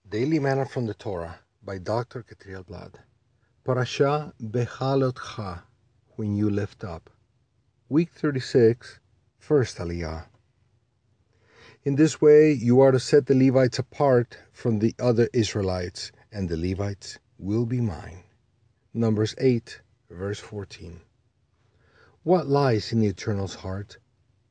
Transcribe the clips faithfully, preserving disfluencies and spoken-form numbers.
Daily Manna from the Torah by Doctor Catriel Blad. Parasha Bechalotcha, when you lift up. Week thirty-six, first Aliyah. In this way you are to set the Levites apart from the other Israelites, and the Levites will be mine. Numbers eight, verse fourteen. What lies in the Eternal's heart?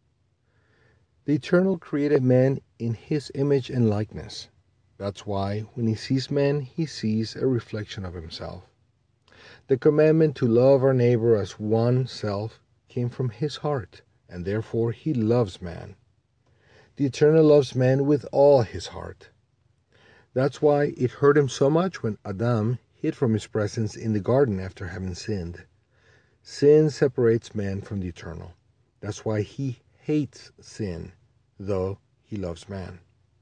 The Eternal created man in his image and likeness. That's why when he sees man, he sees a reflection of himself. The commandment to love our neighbor as oneself came from his heart, and therefore he loves man. The Eternal loves man with all his heart. That's why it hurt him so much when Adam hid from his presence in the garden after having sinned. Sin separates man from the Eternal. That's why he hates sin, though he loves man.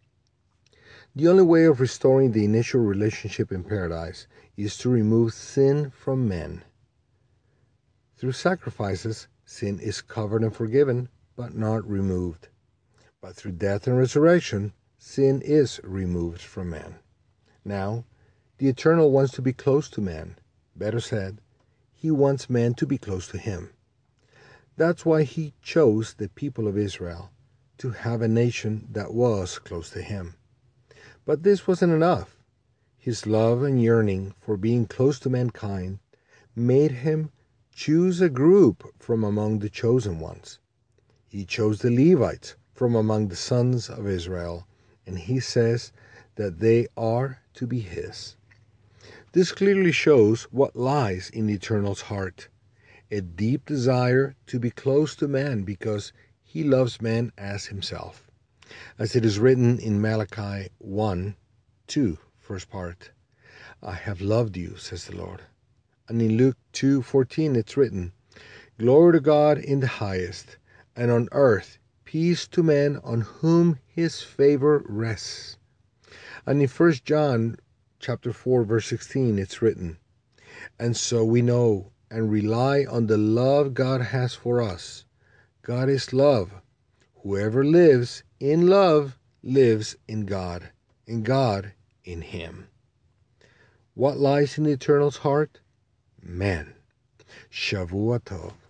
The only way of restoring the initial relationship in paradise is to remove sin from men. Through sacrifices, sin is covered and forgiven, but not removed. But through death and resurrection, sin is removed from man. Now, the Eternal wants to be close to man. Better said, he wants man to be close to him. That's why he chose the people of Israel to have a nation that was close to him. But this wasn't enough. His love and yearning for being close to mankind made him choose a group from among the chosen ones. He chose the Levites from among the sons of Israel, and he says that they are to be his. This clearly shows what lies in the Eternal's heart, a deep desire to be close to man because he loves man as himself. As it is written in Malachi one, two, first part, I have loved you, says the Lord. And in Luke two, fourteen, it's written, Glory to God in the highest, and on earth peace to men on whom his favor rests. And in First John chapter four, verse sixteen, it's written, And so we know and rely on the love God has for us. God is love. Whoever lives in love lives in God, and God in him. What lies in the Eternal's heart? Man. Shavua Tov.